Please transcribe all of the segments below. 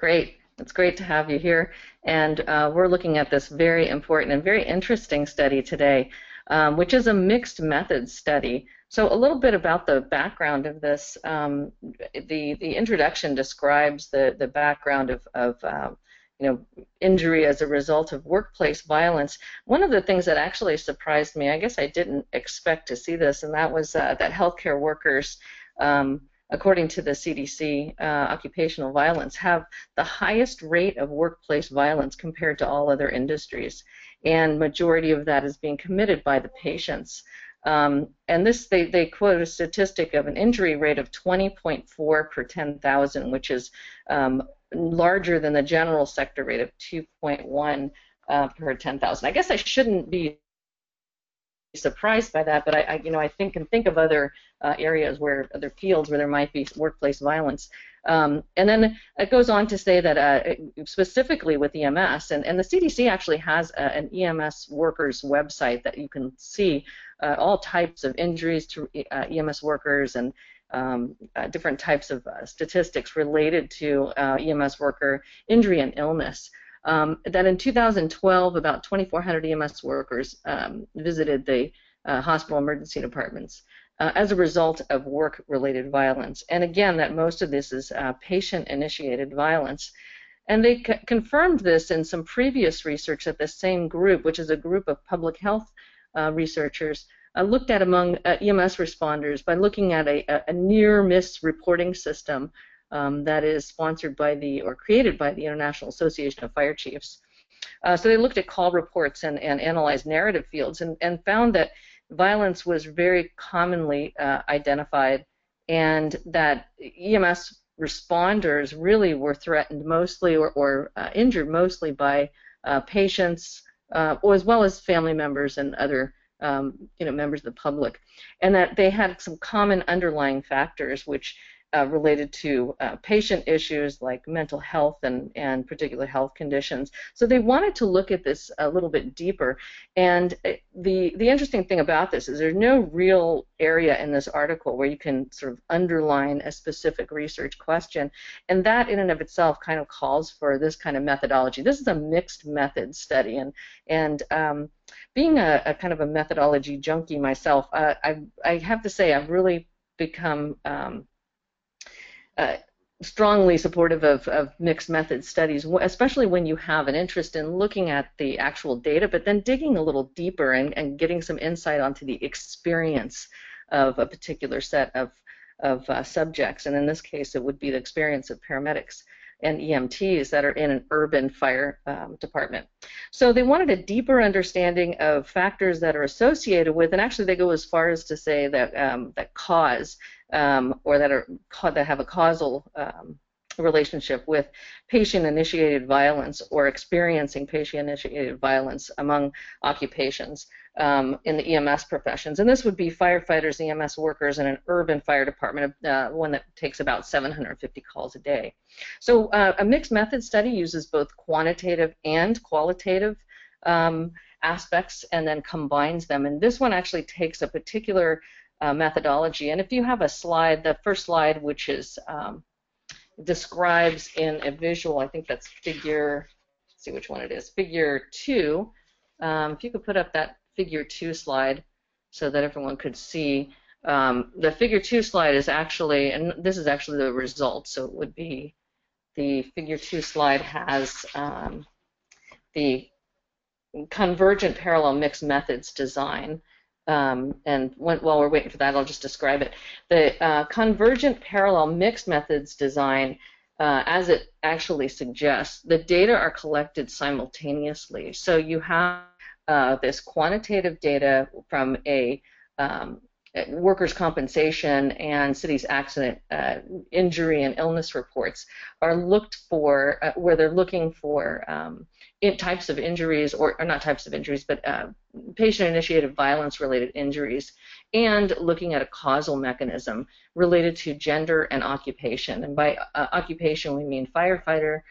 Great. It's great to have you here. And we're looking at this very important and very interesting study today, which is a mixed methods study. So a little bit about the background of this. The introduction describes the background of injury as a result of workplace violence. One of the things that actually surprised me, I guess I didn't expect to see this, and that was that healthcare workers, according to the CDC, occupational violence, have the highest rate of workplace violence compared to all other industries, and majority of that is being committed by the patients. And this, they quote a statistic of an injury rate of 20.4 per 10,000, which is larger than the general sector rate of 2.1 per 10,000. I guess I shouldn't be surprised by that, but I think of other areas other fields where there might be workplace violence. And then it goes on to say that specifically with EMS, and the CDC actually has an EMS workers website that you can see all types of injuries to EMS workers and different types of statistics related to EMS worker injury and illness. That in 2012, about 2,400 EMS workers visited the hospital emergency departments as a result of work-related violence. And again, that most of this is patient-initiated violence. And they confirmed this in some previous research that the same group, which is a group of public health researchers, looked at among EMS responders by looking at a near-miss reporting system that is sponsored by or created by the International Association of Fire Chiefs. So they looked at call reports and analyzed narrative fields and found that violence was very commonly identified, and that EMS responders really were threatened mostly or injured mostly by patients, or as well as family members and other members of the public, and that they had some common underlying factors which related to patient issues like mental health and particular health conditions. So they wanted to look at this a little bit deeper. And the interesting thing about this is there's no real area in this article where you can sort of underline a specific research question. And that in and of itself kind of calls for this kind of methodology. This is a mixed method study. And being a kind of a methodology junkie myself, I have to say I've really become strongly supportive of mixed method studies, especially when you have an interest in looking at the actual data, but then digging a little deeper and getting some insight onto the experience of a particular set of subjects. And in this case, it would be the experience of paramedics and EMTs that are in an urban fire department. So they wanted a deeper understanding of factors that are associated with, and actually they go as far as to say that that cause or that have a causal relationship with patient-initiated violence or experiencing patient-initiated violence among occupations in the EMS professions. And this would be firefighters, EMS workers in an urban fire department, one that takes about 750 calls a day. So a mixed method study uses both quantitative and qualitative aspects and then combines them. And this one actually takes a particular methodology. And if you have a slide, the first slide, which is describes in a visual, I think that's figure, let's see which one it is, figure 2. If you could put up that figure 2 slide so that everyone could see. The figure 2 slide is actually, and this is actually the result, so it would be the figure 2 slide has the convergent parallel mixed methods design. And while we're waiting for that, I'll just describe it. The convergent parallel mixed methods design, as it actually suggests, the data are collected simultaneously. So you have this quantitative data from a workers' compensation and cities accident injury and illness reports are looked for, where they're looking for types of injuries, or not types of injuries, but patient-initiated violence-related injuries, and looking at a causal mechanism related to gender and occupation. And by occupation, we mean firefighter,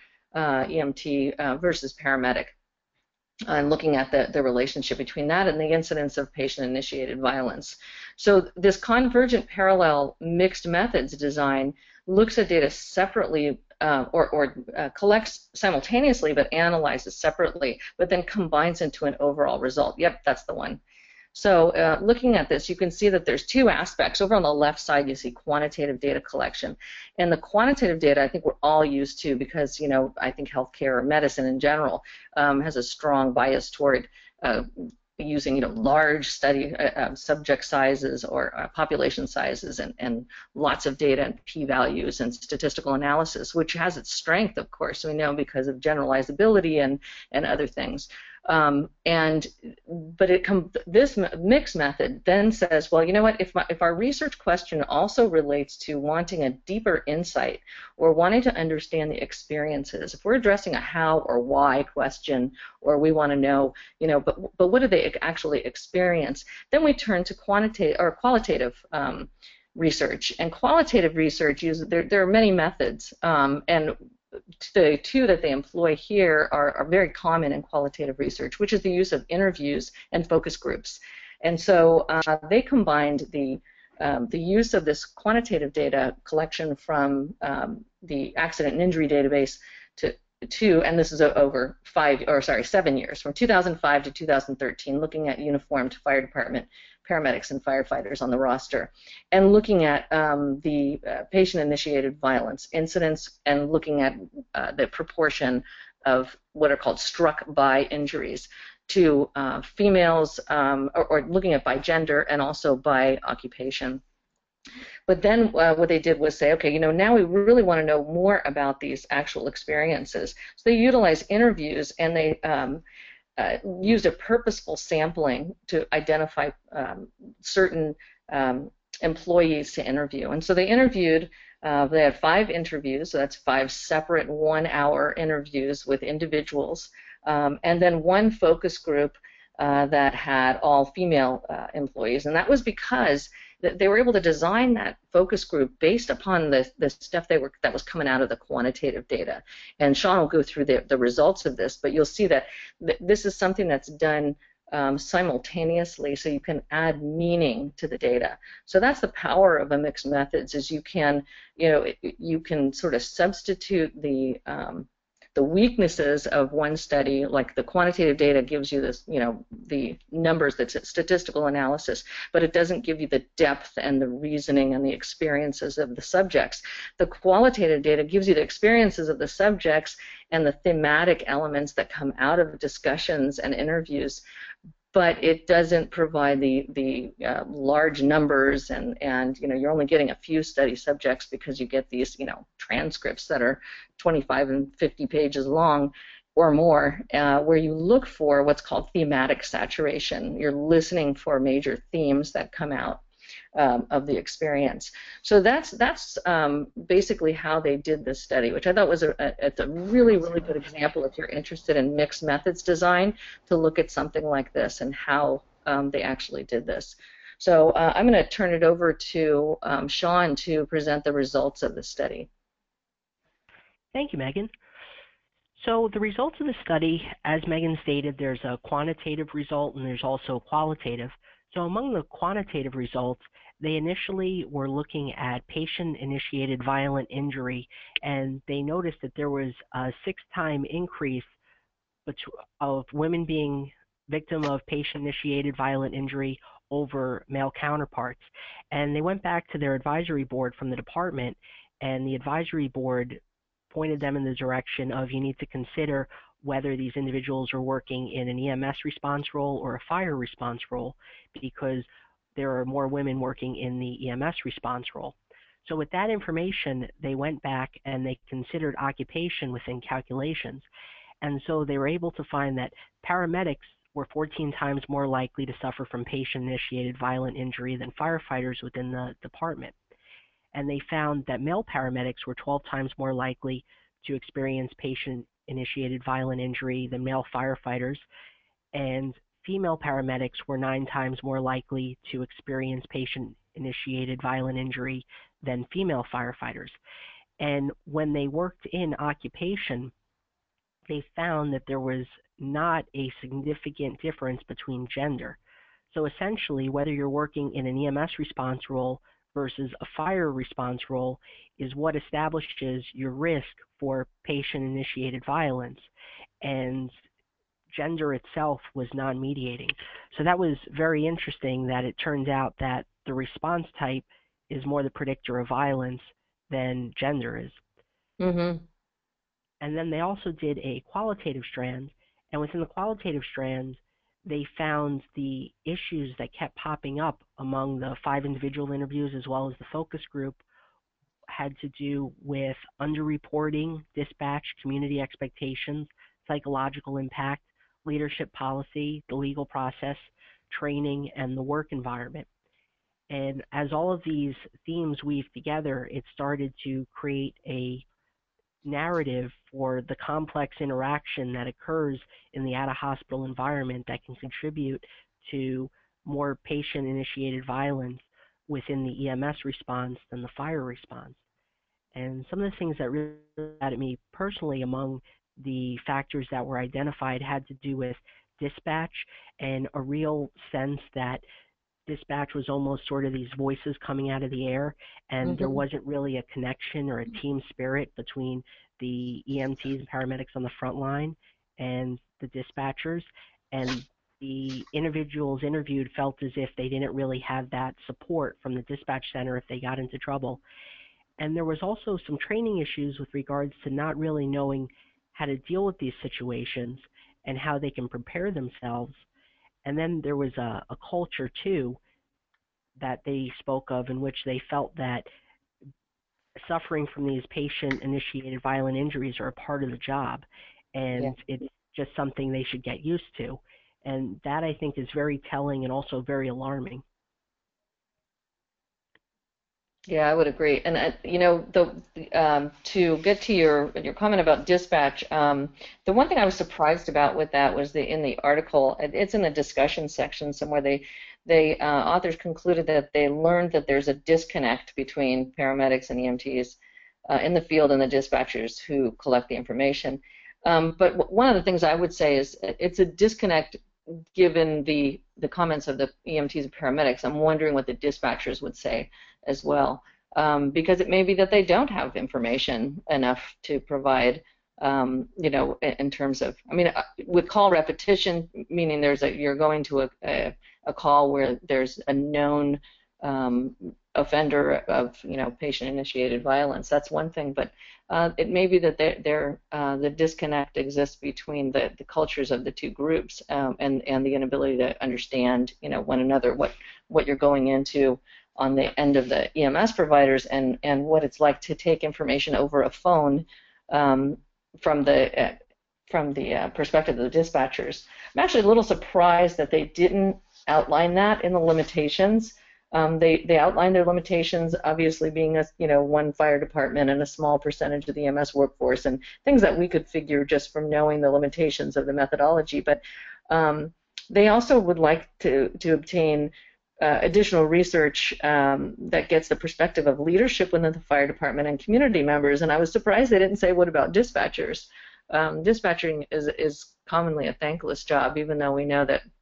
EMT versus paramedic, and looking at the relationship between that and the incidence of patient-initiated violence. So this convergent parallel mixed methods design looks at data separately collects simultaneously but analyzes separately, but then combines into an overall result. Yep, that's the one. So looking at this, you can see that there's two aspects. Over on the left side, you see quantitative data collection. And the quantitative data, I think we're all used to because, you know, I think healthcare or medicine in general has a strong bias toward using, you know, large study subject sizes or population sizes and lots of data and p-values and statistical analysis, which has its strength, of course, we know because of generalizability and other things. But this mixed method then says, well, you know what, if our research question also relates to wanting a deeper insight or wanting to understand the experiences, if we're addressing a how or why question, or we want to know, you know, but what do they actually experience, then we turn to quantitative or qualitative research. And qualitative research uses, there are many methods, and the two that they employ here are very common in qualitative research, which is the use of interviews and focus groups. And so they combined the use of this quantitative data collection from the accident and injury database and this is over 7 years, from 2005 to 2013, looking at uniformed fire department paramedics and firefighters on the roster, and looking at the patient-initiated violence incidents, and looking at the proportion of what are called struck by injuries to females, or looking at by gender and also by occupation. But then what they did was say, okay, you know, now we really want to know more about these actual experiences. So they utilized interviews, and they used a purposeful sampling to identify certain employees to interview. And so they interviewed, they had 5 interviews, so that's 5 separate 1-hour interviews with individuals, and then 1 focus group that had all female employees. And that was because they were able to design that focus group based upon the stuff that was coming out of the quantitative data. And Sean will go through the results of this, but you'll see that this is something that's done simultaneously, so you can add meaning to the data. So that's the power of a mixed methods, is you can sort of substitute the weaknesses of one study, like the quantitative data gives you this, you know, the numbers, that's statistical analysis, but it doesn't give you the depth and the reasoning and the experiences of the subjects. The qualitative data gives you the experiences of the subjects and the thematic elements that come out of discussions and interviews, but it doesn't provide the large numbers, and you know, you're only getting a few study subjects because you get these, you know, transcripts that are 25 and 50 pages long or more, where you look for what's called thematic saturation. You're listening for major themes that come out of the experience. So that's basically how they did this study, which I thought was it's a really, really good example if you're interested in mixed methods design, to look at something like this and how they actually did this. So I'm going to turn it over to Sean to present the results of the study. Thank you, Megan. So the results of the study, as Megan stated, there's a quantitative result and there's also qualitative. So among the quantitative results, they initially were looking at patient-initiated violent injury, and they noticed that there was a 6-time increase of women being victim of patient-initiated violent injury over male counterparts. And they went back to their advisory board from the department, and the advisory board pointed them in the direction of, you need to consider whether these individuals are working in an EMS response role or a fire response role, because there are more women working in the EMS response role. So with that information, they went back and they considered occupation within calculations. And so they were able to find that paramedics were 14 times more likely to suffer from patient-initiated violent injury than firefighters within the department. And they found that male paramedics were 12 times more likely to experience patient-initiated violent injury than male firefighters, and female paramedics were 9 times more likely to experience patient-initiated violent injury than female firefighters. And when they worked in occupation, they found that there was not a significant difference between gender. So essentially, whether you're working in an EMS response role versus a fire response role is what establishes your risk for patient-initiated violence. And gender itself was non-mediating. So that was very interesting that it turns out that the response type is more the predictor of violence than gender is. Mm-hmm. And then they also did a qualitative strand, and within the qualitative strand, they found the issues that kept popping up among the 5 individual interviews as well as the focus group had to do with underreporting, dispatch, community expectations, psychological impact, leadership policy, the legal process, training, and the work environment. And as all of these themes weave together, it started to create a narrative for the complex interaction that occurs in the out-of-hospital environment that can contribute to more patient-initiated violence within the EMS response than the fire response. And some of the things that really got at me personally among the factors that were identified had to do with dispatch and a real sense that dispatch was almost sort of these voices coming out of the air, and there Mm-hmm. wasn't really a connection or a team spirit between the EMTs and paramedics on the front line and the dispatchers. And the individuals interviewed felt as if they didn't really have that support from the dispatch center if they got into trouble. And there was also some training issues with regards to not really knowing how to deal with these situations and how they can prepare themselves. And then there was a culture too that they spoke of in which they felt that suffering from these patient-initiated violent injuries are a part of the job, Yeah. and it's just something they should get used to. And that, I think, is very telling and also very alarming. Yeah, I would agree. And to get to your comment about dispatch, the one thing I was surprised about with that was in the article, it's in the discussion section somewhere. They authors concluded that they learned that there's a disconnect between paramedics and EMTs in the field and the dispatchers who collect the information. But one of the things I would say is it's a disconnect given the comments of the EMTs and paramedics. I'm wondering what the dispatchers would say as well, because it may be that they don't have information enough to provide, in terms of, I mean, with call repetition, meaning you're going to a call where there's a known offender of, patient-initiated violence. That's one thing, but it may be that the disconnect exists between the cultures of the two groups, and the inability to understand, one another, what you're going into on the end of the EMS providers, and what it's like to take information over a phone, from the perspective of the dispatchers. I'm actually a little surprised that they didn't outline that in the limitations. They outlined their limitations, obviously being one fire department and a small percentage of the EMS workforce, and things that we could figure just from knowing the limitations of the methodology. But they also would like to obtain additional research that gets the perspective of leadership within the fire department and community members. And I was surprised they didn't say, what about dispatchers? Dispatching is commonly a thankless job, even though we know that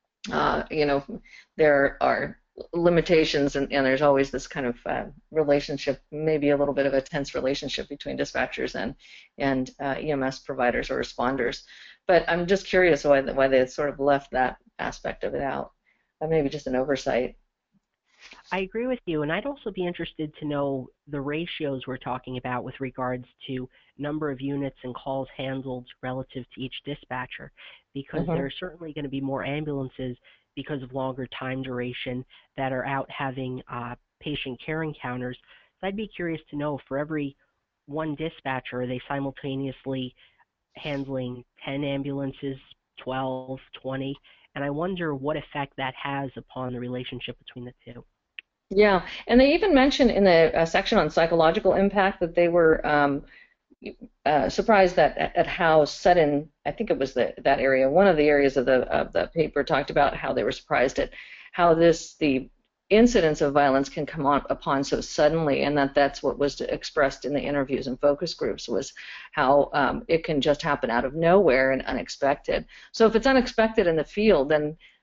there are limitations, and there's always this kind of relationship, maybe a little bit of a tense relationship between dispatchers and EMS providers or responders. But I'm just curious why they sort of left that aspect of it out. Maybe just an oversight. I agree with you, and I'd also be interested to know the ratios we're talking about with regards to number of units and calls handled relative to each dispatcher, because there are certainly going to be more ambulances because of longer time duration that are out having patient care encounters. So I'd be curious to know, for every one dispatcher, are they simultaneously handling 10 ambulances, 12, 20? And I wonder what effect that has upon the relationship between the two. Yeah, and they even mentioned in the section on psychological impact that they were surprised at how sudden, I think it was that area, one of the areas of the paper talked about how they were surprised at how the incidence of violence can come upon so suddenly, and that's what was expressed in the interviews and focus groups, was how it can just happen out of nowhere and unexpected. So if it's unexpected in the field, then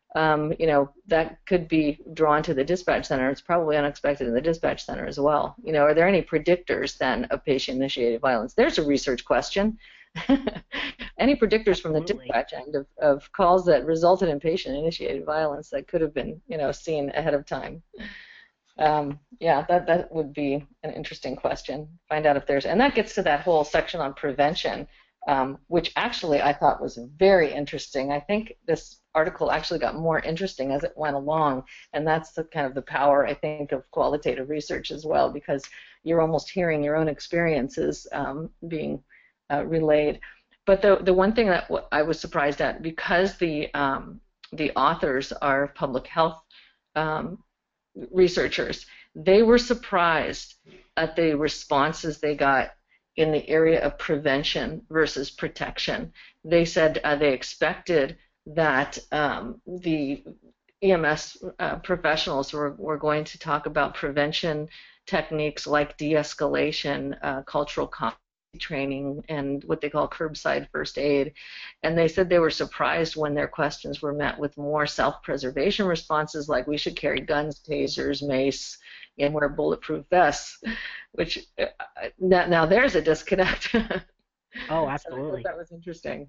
that could be drawn to the dispatch center. It's probably unexpected in the dispatch center as well. Are there any predictors then of patient-initiated violence? There's a research question. Any predictors from the Absolutely. dispatch end of calls that resulted in patient-initiated violence that could have been, seen ahead of time? Yeah, that would be an interesting question. Find out if there's, and that gets to that whole section on prevention, which actually I thought was very interesting. I think this article actually got more interesting as it went along, and that's the kind of the power, I think, of qualitative research as well, because you're almost hearing your own experiences being relayed. But the one thing that I was surprised at, because the authors are public health researchers, they were surprised at the responses they got in the area of prevention versus protection. They said they expected that the EMS professionals were going to talk about prevention techniques like de-escalation, cultural competency training, and what they call curbside first aid. And they said they were surprised when their questions were met with more self-preservation responses, like we should carry guns, tasers, mace, and wear bulletproof vests, which now there's a disconnect. Oh, So absolutely. that was interesting.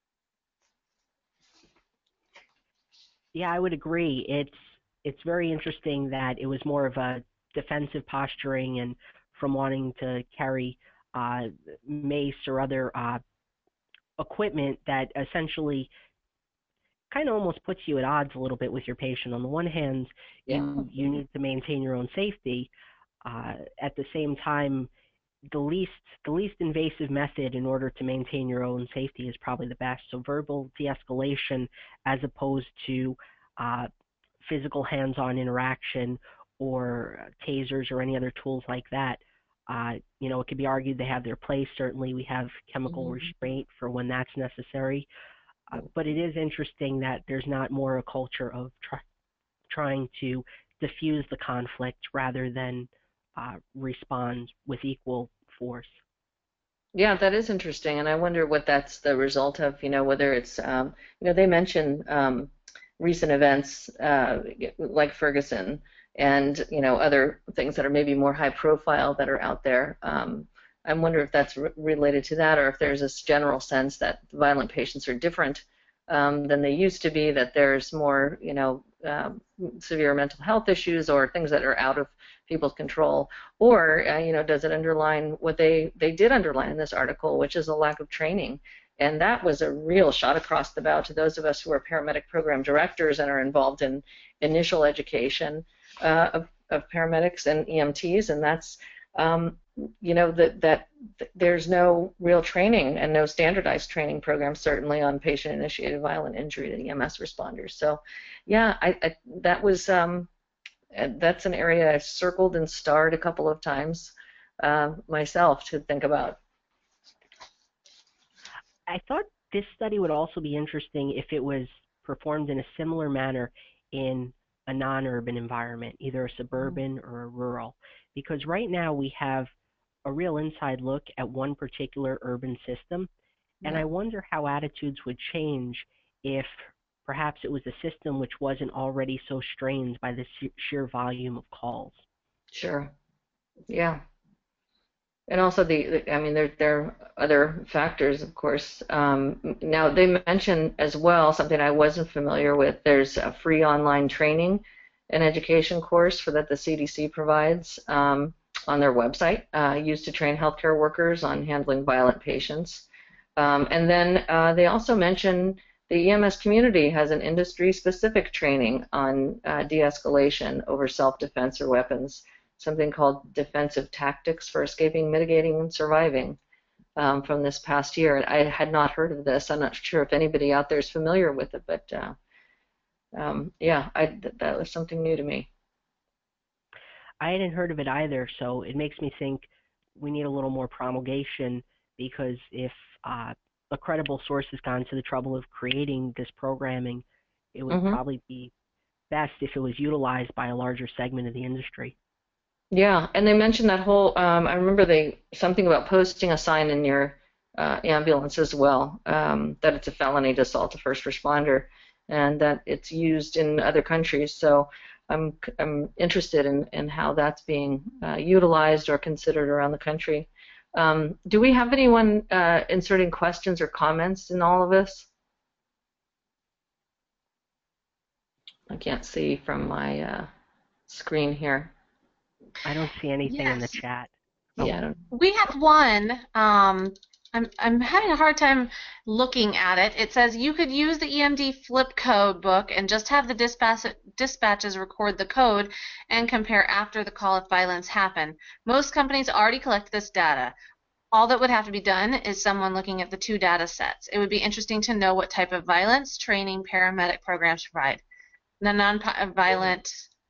Yeah, I would agree. It's very interesting that it was more of a defensive posturing and from wanting to carry uh, mace or other equipment that essentially kind of almost puts you at odds a little bit with your patient. On the one hand, Yeah. you need to maintain your own safety. At the same time, the least the least invasive method in order to maintain your own safety is probably the best. So verbal de-escalation as opposed to uh, physical hands-on interaction or tasers or any other tools like that. It could be argued they have their place. Certainly, we have chemical Mhm. restraint for when that's necessary. But it is interesting that there's not more a culture of trying to diffuse the conflict rather than respond with equal force. Yeah, that is interesting, and I wonder what that's the result of, whether it's, they mention recent events like Ferguson and, other things that are maybe more high profile that are out there. I wonder if that's related to that, or if there's this general sense that violent patients are different than they used to be, that there's more, severe mental health issues or things that are out of people's control, or does it underline what they did underline in this article, which is a lack of training. And that was a real shot across the bow to those of us who are paramedic program directors and are involved in initial education of paramedics and EMTs. And that's that there's no real training and no standardized training program, certainly on patient-initiated violent injury to EMS responders. So, yeah, that was that's an area I've circled and starred a couple of times myself to think about. I thought this study would also be interesting if it was performed in a similar manner in a non-urban environment, either a suburban or a rural, because right now we have a real inside look at one particular urban system, and Yeah, I wonder how attitudes would change if perhaps it was a system which wasn't already so strained by the sheer volume of calls. sure. Yeah. And also I mean, there are other factors, of course. Now they mentioned as well something I wasn't familiar with. There's a free online training and education course that the CDC provides on their website, used to train healthcare workers on handling violent patients. And then they also mention the EMS community has an industry-specific training on de-escalation over self-defense or weapons, something called Defensive Tactics for Escaping, Mitigating, and Surviving, from this past year. And I had not heard of this. I'm not sure if anybody out there is familiar with it, but yeah, that was something new to me. I hadn't heard of it either, so it makes me think we need a little more promulgation because if uh, a credible source has gone to the trouble of creating this programming, it would Hmm. probably be best if it was utilized by a larger segment of the industry. Yeah, and they mentioned that whole. I remember something about posting a sign in your ambulance as well, that it's a felony to assault a first responder. and that it's used in other countries. So I'm interested in how that's being utilized or considered around the country. Do we have anyone inserting questions or comments in all of this? I can't see from my screen here. I don't see anything in the Yes, chat. Oh, Yeah. we have one. I'm having a hard time looking at it. It says you could use the EMD flip code book and just have the dispatches record the code and compare after the call if violence happened. Most companies already collect this data. All that would have to be done is someone looking at the two data sets. It would be interesting to know what type of violence training paramedic programs provide. The non-violent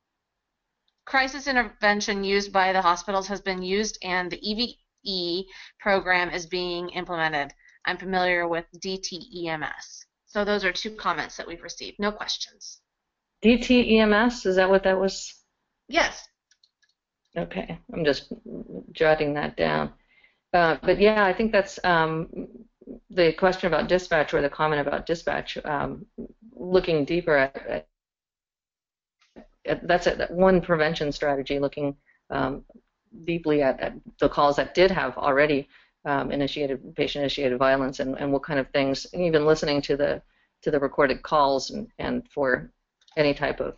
crisis intervention used by the hospitals has been used, and the EVE program is being implemented. I'm familiar with DTEMS. So those are two comments that we've received. No questions. DTEMS, is that what that was? Yes. Okay, I'm just jotting that down. But yeah, I think that's the question about dispatch, or the comment about dispatch, looking deeper at that's one prevention strategy, looking deeply at the calls that did have already patient-initiated violence, and what kind of things, and even listening to the recorded calls, and for any type of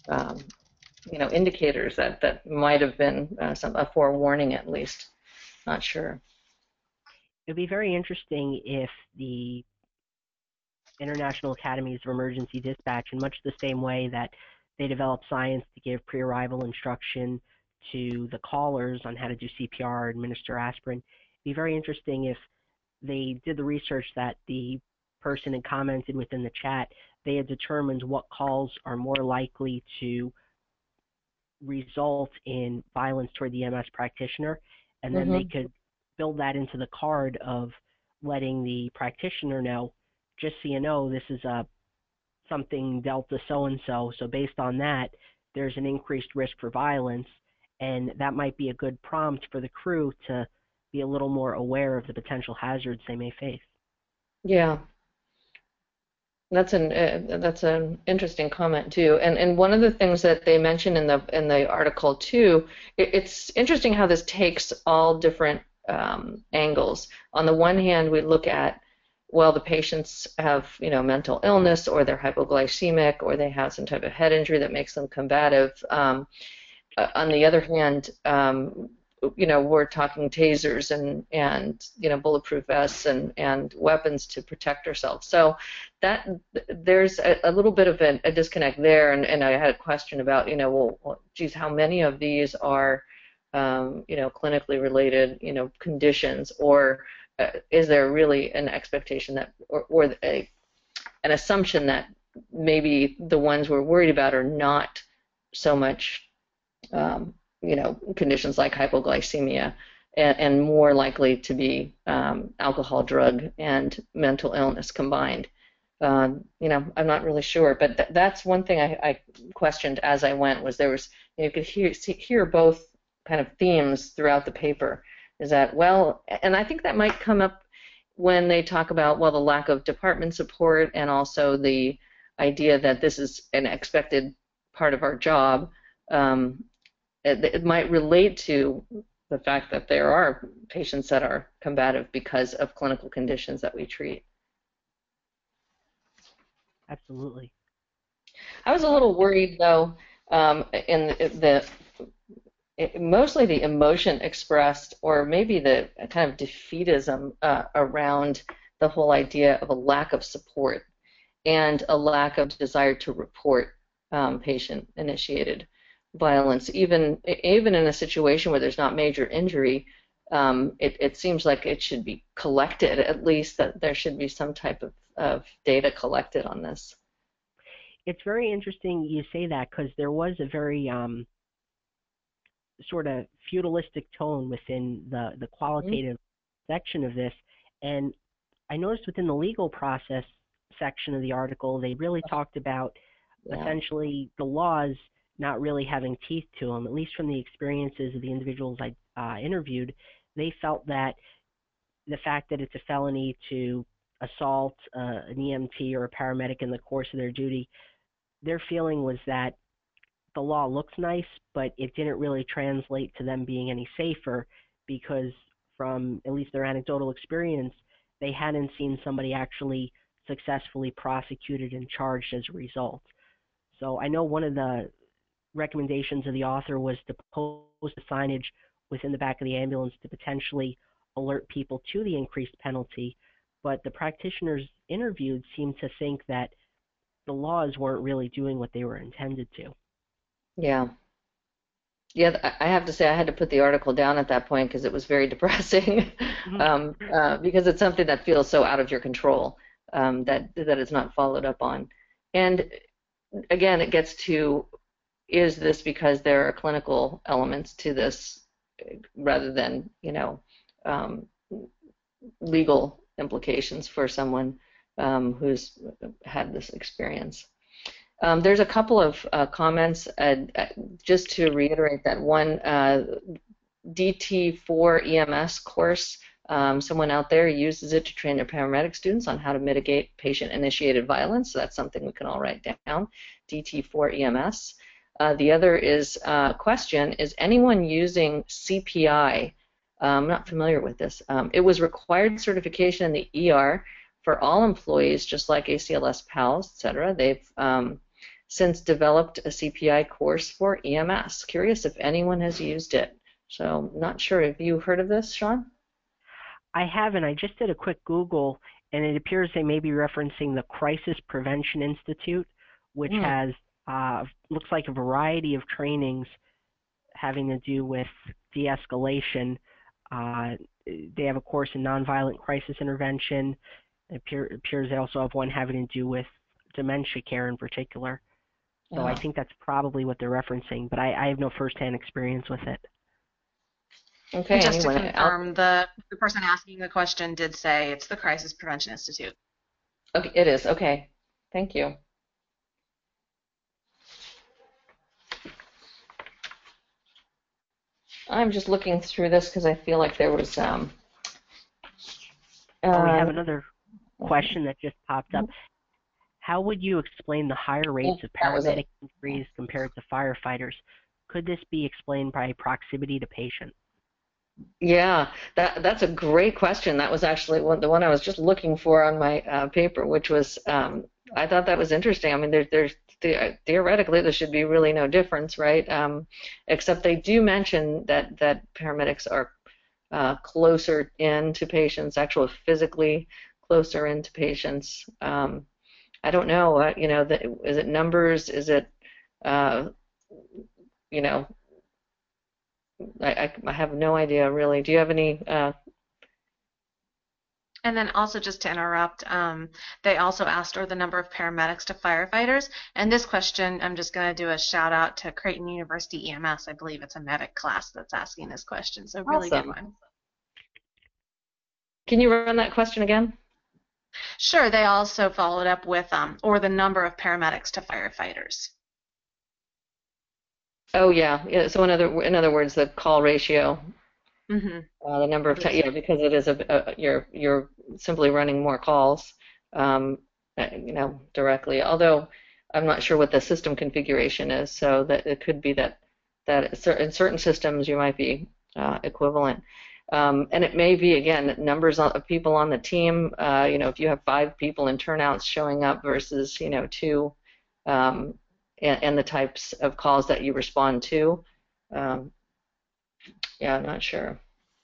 indicators that might have been a forewarning at least. Not sure. It'd be very interesting if the International Academies of Emergency Dispatch, in much the same way that they develop science to give pre-arrival instruction to the callers on how to do CPR, administer aspirin, it'd be very interesting if they did the research that the person had commented within the chat. They had determined what calls are more likely to result in violence toward the EMS practitioner, and then they could build that into the card of letting the practitioner know, just so you know, this is something delta so-and-so, so based on that, there's an increased risk for violence, and that might be a good prompt for the crew to be a little more aware of the potential hazards they may face. Yeah. That's an interesting comment too, and one of the things that they mentioned in the article too, it's interesting how this takes all different angles. On the one hand, we look at, well, the patients have mental illness, or they're hypoglycemic, or they have some type of head injury that makes them combative. On the other hand, we're talking tasers and bulletproof vests and weapons to protect ourselves. So that there's a little bit of a disconnect there, and I had a question about, well, geez, how many of these are clinically related conditions, or is there really an expectation that, or an assumption that maybe the ones we're worried about are not so much conditions like hypoglycemia, and more likely to be alcohol, drug, and mental illness combined. I'm not really sure, but that's one thing I questioned as I went, was you could hear both kind of themes throughout the paper. Is that, well, and I think that might come up when they talk about, well, the lack of department support, and also the idea that this is an expected part of our job. It might relate to the fact that there are patients that are combative because of clinical conditions that we treat. Absolutely. I was a little worried, though, in mostly the emotion expressed, or maybe the kind of defeatism around the whole idea of a lack of support and a lack of desire to report patient-initiated violence, even in a situation where there's not major injury. It seems like it should be collected, at least that there should be some type of data collected on this. It's very interesting you say that, because there was a very sort of feudalistic tone within the qualitative section of this, and I noticed within the legal process section of the article, they really talked about essentially the laws not really having teeth to them. At least from the experiences of the individuals I interviewed, they felt that the fact that it's a felony to assault an EMT or a paramedic in the course of their duty, their feeling was that the law looks nice, but it didn't really translate to them being any safer because from at least their anecdotal experience, they hadn't seen somebody actually successfully prosecuted and charged as a result. So I know one of the recommendations of the author was to post the signage within the back of the ambulance to potentially alert people to the increased penalty, but the practitioners interviewed seemed to think that the laws weren't really doing what they were intended to. Yeah. Yeah, I have to say I had to put the article down at that point because it was very depressing, because it's something that feels so out of your control, that it's not followed up on. And again, it gets to, is this because there are clinical elements to this rather than, legal implications for someone who's had this experience. There's a couple of comments, just to reiterate that one DT4 EMS course, someone out there uses it to train their paramedic students on how to mitigate patient-initiated violence, so that's something we can all write down, DT4 EMS. The other is question, is anyone using CPI? I'm not familiar with this. It was required certification in the ER for all employees, just like ACLS, PALS, etc. They've since developed a CPI course for EMS. Curious if anyone has used it. So not sure. Have you heard of this, Sean? I haven't. I just did a quick Google, and it appears they may be referencing the Crisis Prevention Institute, which has looks like a variety of trainings having to do with de-escalation. They have a course in nonviolent crisis intervention. It appears they also have one having to do with dementia care in particular. So I think that's probably what they're referencing, but I have no firsthand experience with it. Okay. And just to confirm, the person asking the question did say it's the Crisis Prevention Institute. Okay, it is. Okay. Thank you. I'm just looking through this because I feel like there was we have another question that just popped up. How would you explain the higher rates of paramedic injuries compared to firefighters? Could this be explained by proximity to patient? Yeah, that's a great question. That was actually the one I was just looking for on my paper, which was, I thought that was interesting. I mean, there's theoretically there should be really no difference, right? Except they do mention that paramedics are closer in to patients, actually physically closer into patients. I don't know, is it numbers? Is it, I have no idea really. Do you have any? And then also just to interrupt, they also asked, are the number of paramedics to firefighters? And this question, I'm just going to do a shout out to Creighton University EMS. I believe it's a medic class that's asking this question. So really good one. Can you run that question again? Sure. They also followed up with, or the number of paramedics to firefighters. Oh yeah. So in other words, the call ratio. Mm-hmm. The number of times, because it is you're simply running more calls, directly. Although I'm not sure what the system configuration is, so that it could be that in certain systems you might be equivalent, and it may be again numbers of people on the team. If you have 5 people in turnouts showing up versus 2, and the types of calls that you respond to. Yeah, I'm not sure.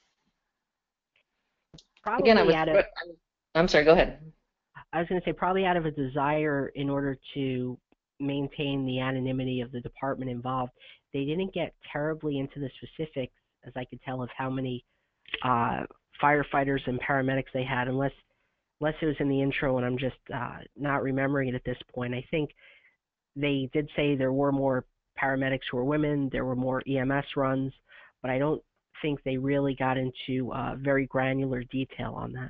Probably again, I'm sorry, go ahead. I was going to say probably out of a desire in order to maintain the anonymity of the department involved, they didn't get terribly into the specifics, as I could tell, of how many firefighters and paramedics they had, unless it was in the intro and I'm just not remembering it at this point. I think they did say there were more paramedics who were women, there were more EMS runs, but I don't think they really got into very granular detail on that.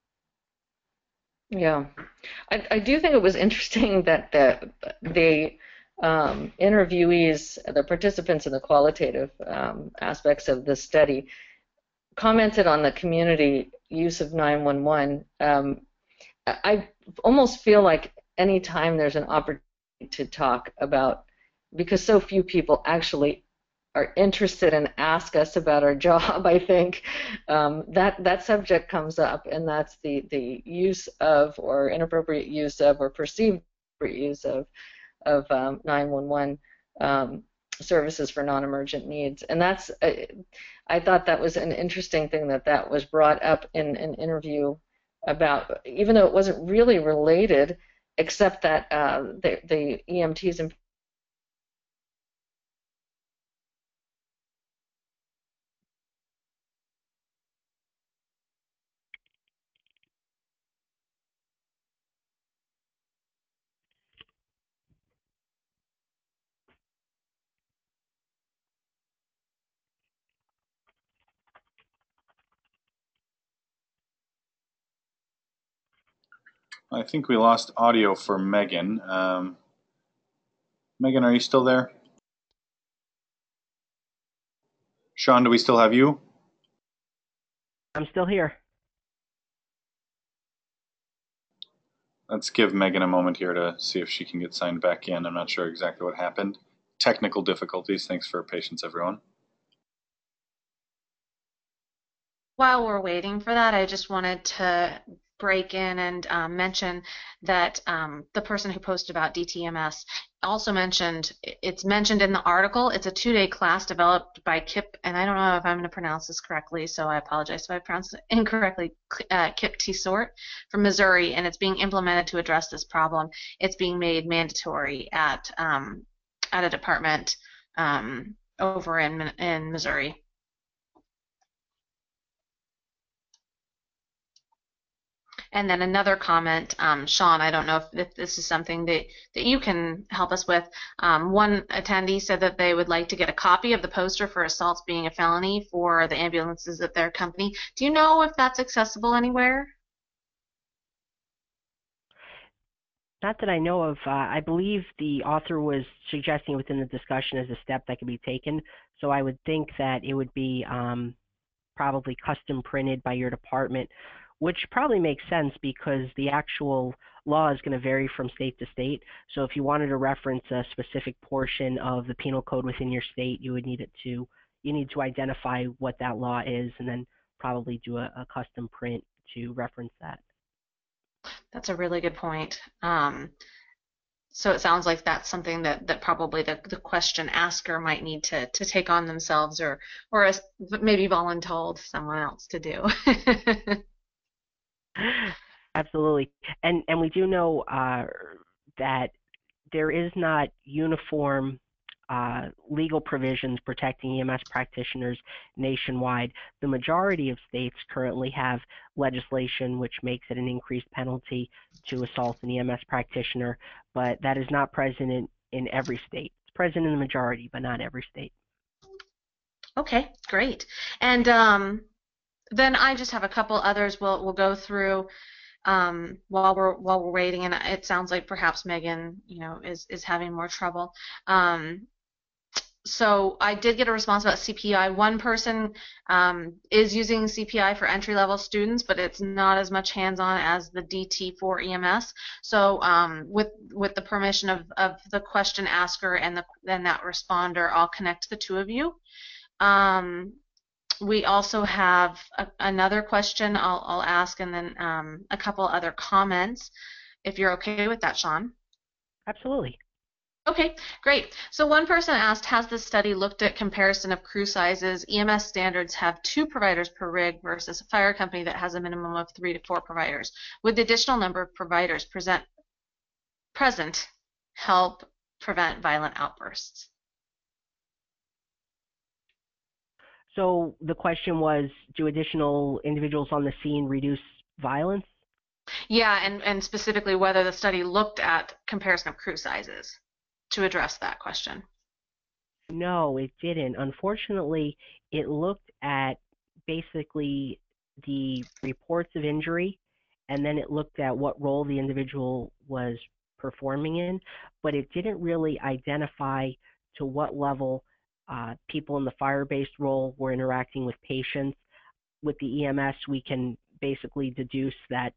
Yeah, I do think it was interesting that the interviewees, the participants in the qualitative aspects of this study, commented on the community use of 911. I almost feel like anytime there's an opportunity to talk about, because so few people actually are interested and ask us about our job, I think that subject comes up, and that's the use of, or inappropriate use of, or perceived use of 911 services for non-emergent needs. And that's I thought that was an interesting thing that was brought up in an interview about, even though it wasn't really related, except that the EMTs and I think we lost audio for Megan. Megan, are you still there? Sean, do we still have you? I'm still here. Let's give Megan a moment here to see if she can get signed back in. I'm not sure exactly what happened. Technical difficulties. Thanks for your patience, everyone. While we're waiting for that, I just wanted to break in and mention that the person who posted about DTMS also mentioned, it's mentioned in the article, it's a 2-day class developed by Kip, and I don't know if I'm going to pronounce this correctly, so I apologize if I pronounce it incorrectly, Kip Tsort from Missouri, and it's being implemented to address this problem. It's being made mandatory at a department over in Missouri. And then another comment, Sean, I don't know if this is something that you can help us with. One attendee said that they would like to get a copy of the poster for assaults being a felony for the ambulances at their company. Do you know if that's accessible anywhere? Not that I know of. I believe the author was suggesting within the discussion as a step that could be taken. So I would think that it would be probably custom printed by your department, which probably makes sense because the actual law is going to vary from state to state. So if you wanted to reference a specific portion of the penal code within your state, you need to identify what that law is and then probably do a custom print to reference that. That's a really good point. So it sounds like that's something that probably the question asker might need to take on themselves, or maybe voluntold someone else to do. Absolutely. And we do know that there is not uniform legal provisions protecting EMS practitioners nationwide. The majority of states currently have legislation which makes it an increased penalty to assault an EMS practitioner, but that is not present in every state. It's present in the majority, but not every state. Okay, great. And then I just have a couple others we'll go through while we're waiting, and it sounds like perhaps Megan, is having more trouble. So I did get a response about CPI. One person is using CPI for entry-level students, but it's not as much hands-on as the DT4 EMS. So with the permission of the question asker and then that responder, I'll connect the two of you. We also have another question I'll ask, and then a couple other comments, if you're okay with that, Sean. Absolutely. Okay, great. So one person asked, has this study looked at comparison of crew sizes? EMS standards have 2 providers per rig versus a fire company that has a minimum of 3 to 4 providers. Would the additional number of providers present help prevent violent outbursts? So the question was, do additional individuals on the scene reduce violence? Yeah, and specifically whether the study looked at comparison of crew sizes to address that question. No, it didn't. Unfortunately, it looked at basically the reports of injury, and then it looked at what role the individual was performing in, but it didn't really identify to what level people in the fire-based role were interacting with patients. With the EMS, we can basically deduce that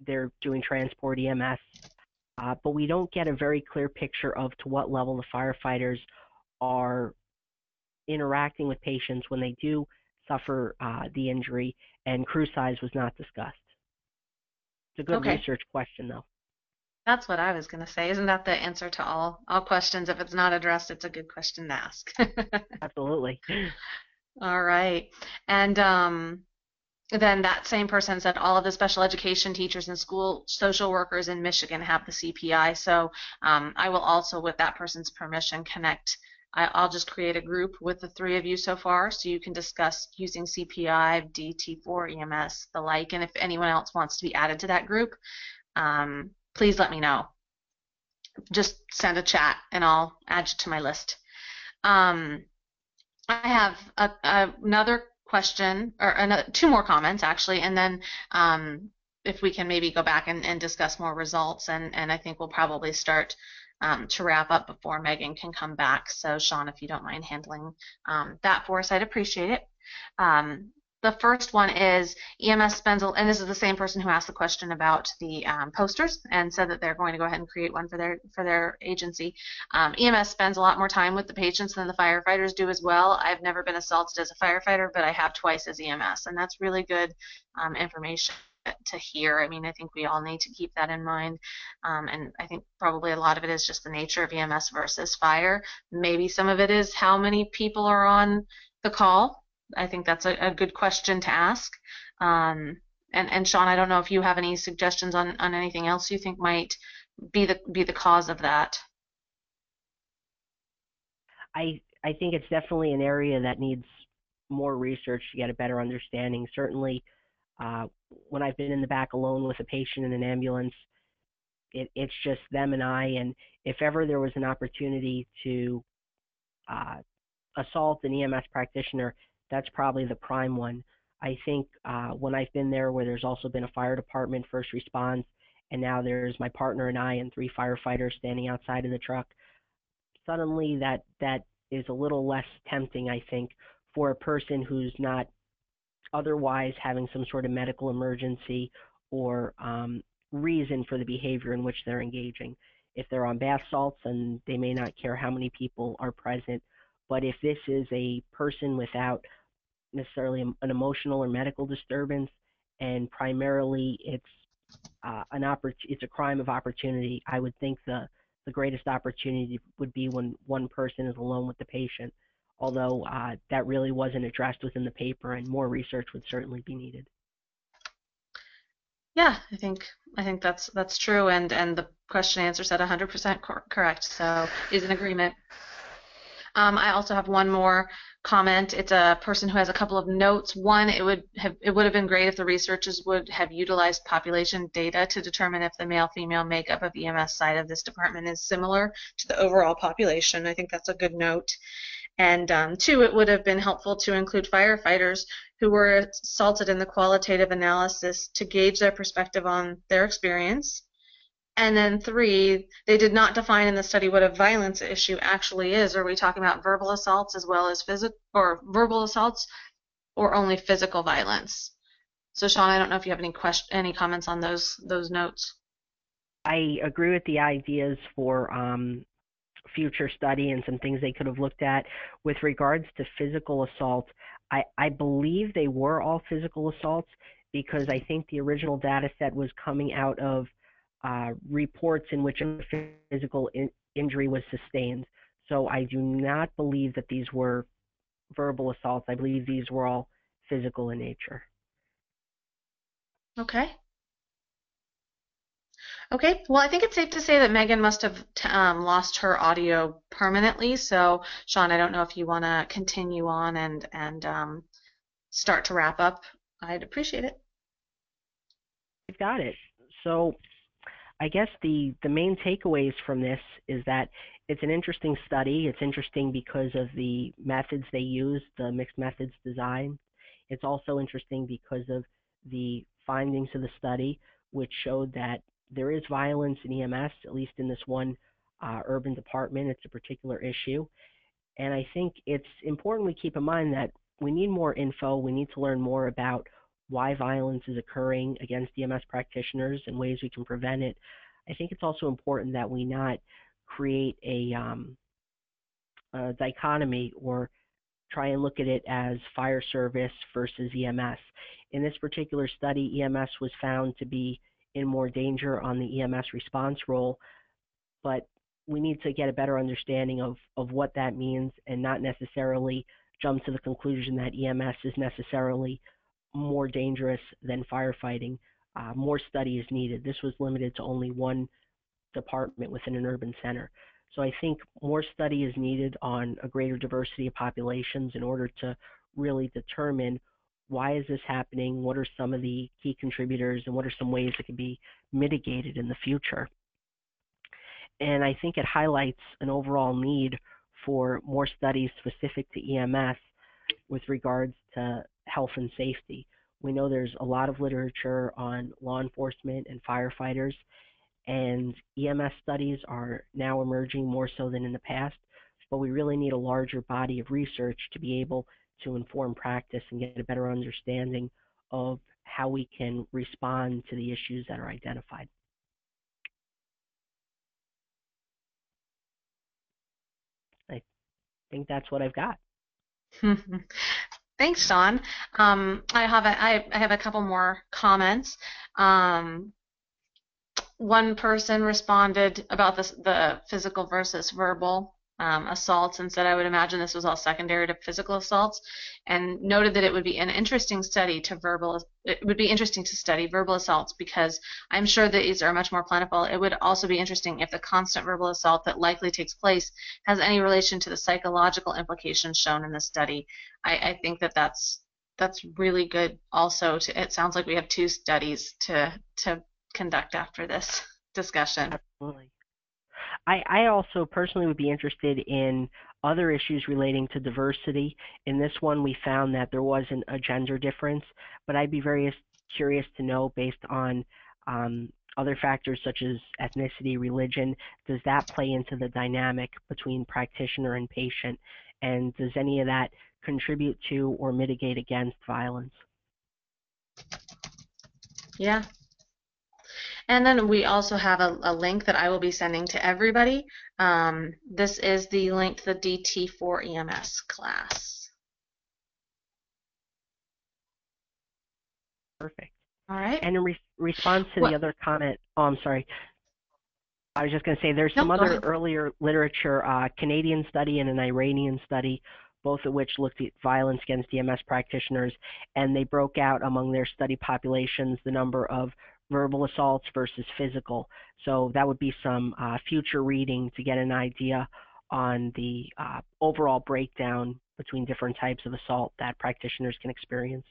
they're doing transport EMS, but we don't get a very clear picture of to what level the firefighters are interacting with patients when they do suffer the injury, and crew size was not discussed. It's a good Okay. research question, though. That's what I was going to say. Isn't that the answer to all questions? If it's not addressed, it's a good question to ask. Absolutely. All right. And then that same person said all of the special education teachers and school social workers in Michigan have the CPI. So I will also, with that person's permission, connect. I'll just create a group with the three of you so far so you can discuss using CPI, DT4, EMS, the like. And if anyone else wants to be added to that group, please let me know. Just send a chat and I'll add you to my list. I have another question, or two more comments actually, and then if we can maybe go back and discuss more results, and I think we'll probably start to wrap up before Megan can come back. So Sean, if you don't mind handling that for us, I'd appreciate it. The first one is EMS spends, and this is the same person who asked the question about the posters and said that they're going to go ahead and create one for their agency. EMS spends a lot more time with the patients than the firefighters do as well. I've never been assaulted as a firefighter, but I have twice as EMS, and that's really good information to hear. I mean, I think we all need to keep that in mind, and I think probably a lot of it is just the nature of EMS versus fire. Maybe some of it is how many people are on the call. I think that's a good question to ask. And Sean, I don't know if you have any suggestions on anything else you think might be the cause of that. I think it's definitely an area that needs more research to get a better understanding. Certainly, when I've been in the back alone with a patient in an ambulance, it's just them and I. And if ever there was an opportunity to assault an EMS practitioner, that's probably the prime one. I think when I've been there where there's also been a fire department, first response, and now there's my partner and I and 3 firefighters standing outside of the truck, suddenly that is a little less tempting, I think, for a person who's not otherwise having some sort of medical emergency or reason for the behavior in which they're engaging. If they're on bath salts, and they may not care how many people are present. But if this is a person without necessarily an emotional or medical disturbance, and primarily it's a crime of opportunity, I would think the greatest opportunity would be when one person is alone with the patient. Although that really wasn't addressed within the paper, and more research would certainly be needed. Yeah, I think that's true, and the question answer said 100% correct. So is in agreement. I also have one more comment. It's a person who has a couple of notes. One, it would have been great if the researchers would have utilized population data to determine if the male-female makeup of EMS side of this department is similar to the overall population. I think that's a good note. And 2, it would have been helpful to include firefighters who were assaulted in the qualitative analysis to gauge their perspective on their experience. And then 3, they did not define in the study what a violence issue actually is. Are we talking about verbal assaults as well as verbal assaults, or only physical violence? So Sean, I don't know if you have any comments on those notes. I agree with the ideas for future study and some things they could have looked at. With regards to physical assault, I believe they were all physical assaults, because I think the original data set was coming out of reports in which a physical injury was sustained. So I do not believe that these were verbal assaults. I believe these were all physical in nature. Okay. Well, I think it's safe to say that Megan must have lost her audio permanently. So Sean, I don't know if you want to continue on and start to wrap up. I'd appreciate it. You've got it. So I guess the main takeaways from this is that it's an interesting study. It's interesting because of the methods they use, the mixed methods design. It's also interesting because of the findings of the study, which showed that there is violence in EMS, at least in this one urban department. It's a particular issue. And I think it's important we keep in mind that we need more info. We need to learn more about why violence is occurring against EMS practitioners and ways we can prevent it, I think it's also important that we not create a dichotomy or try and look at it as fire service versus EMS. In this particular study, EMS was found to be in more danger on the EMS response role, but we need to get a better understanding of what that means and not necessarily jump to the conclusion that EMS is necessarily more dangerous than firefighting. More study is needed. This was limited to only one department within an urban center. So I think more study is needed on a greater diversity of populations in order to really determine why is this happening, what are some of the key contributors, and what are some ways it can be mitigated in the future. And I think it highlights an overall need for more studies specific to EMS with regards to health and safety. We know there's a lot of literature on law enforcement and firefighters, and EMS studies are now emerging more so than in the past, but we really need a larger body of research to be able to inform practice and get a better understanding of how we can respond to the issues that are identified. I think that's what I've got. Thanks, Sean. I have a couple more comments. One person responded about the physical versus verbal assaults and said, I would imagine this was all secondary to physical assaults, and noted that it would be an interesting study to study verbal assaults because I'm sure that these are much more plentiful. It would also be interesting if the constant verbal assault that likely takes place has any relation to the psychological implications shown in the study. I think that's really good. Also, it sounds like we have two studies to conduct after this discussion. Absolutely. I also personally would be interested in other issues relating to diversity. In this one, we found that there wasn't a gender difference, but I'd be very curious to know, based on other factors such as ethnicity, religion, does that play into the dynamic between practitioner and patient, and does any of that contribute to or mitigate against violence? Yeah. And then we also have a link that I will be sending to everybody. This is the link to the DT4 EMS class. Perfect. All right. And in response to the other comment, I'm sorry. I was just going to say there's some other earlier literature, a Canadian study and an Iranian study, both of which looked at violence against EMS practitioners, and they broke out among their study populations the number of verbal assaults versus physical. So that would be some future reading to get an idea on the overall breakdown between different types of assault that practitioners can experience.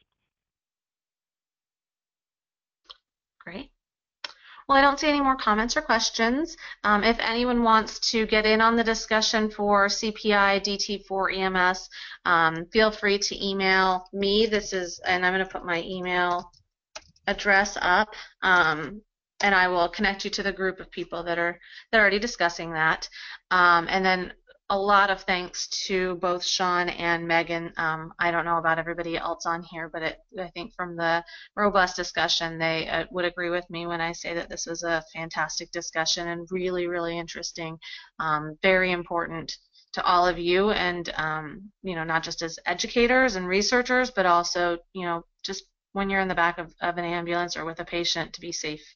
Great. Well, I don't see any more comments or questions. If anyone wants to get in on the discussion for CPI DT4 EMS, feel free to email me. And I'm going to put my email address up, and I will connect you to the group of people that are already discussing that. And then a lot of thanks to both Sean and Megan. I don't know about everybody else on here, but I think from the robust discussion, they would agree with me when I say that this was a fantastic discussion and really, really interesting, very important to all of you, and not just as educators and researchers, but also just when you're in the back of an ambulance or with a patient, to be safe.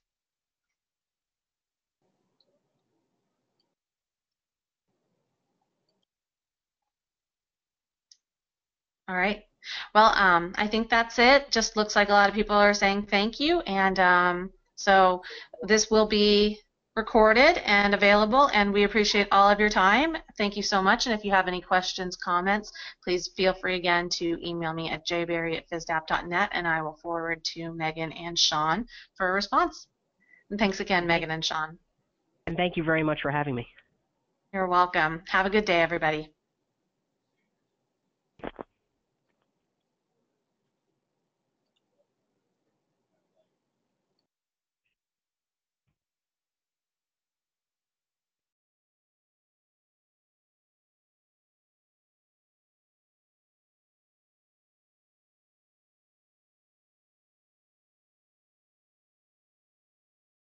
All right. Well, I think that's it. Just looks like a lot of people are saying thank you, and so this will be recorded and available, and we appreciate all of your time. Thank you so much, and if you have any questions, comments, please feel free again to email me at jberry@fisdap.net, and I will forward to Megan and Sean for a response. And thanks again, Megan and Sean. And thank you very much for having me. You're welcome. Have a good day, everybody.